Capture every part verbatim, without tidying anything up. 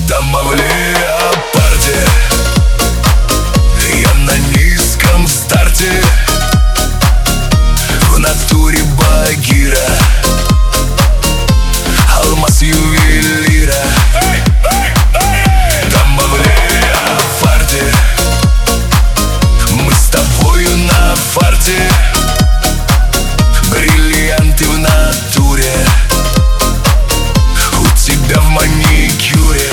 Дама в леопарде, я на низком старте, в натуре Багира, алмаз ювелира. Дама в леопарде, мы с тобою на фарте, бриллианты в натуре, у тебя в маникюре.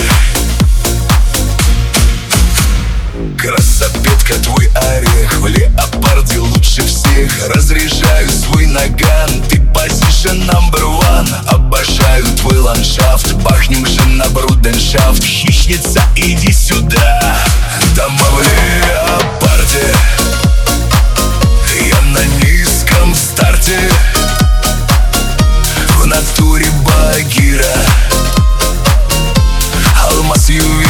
Красопетка, твой орех, в леопарде лучше всех. Разряжаю свой наган, ты позишн number one. Обожаю твой ландшафт, бахнем же на бруденшафт. Хищница, иди сюда. Дама в леопарде, я на низком старте, в натуре Багира, алмаз ювелира.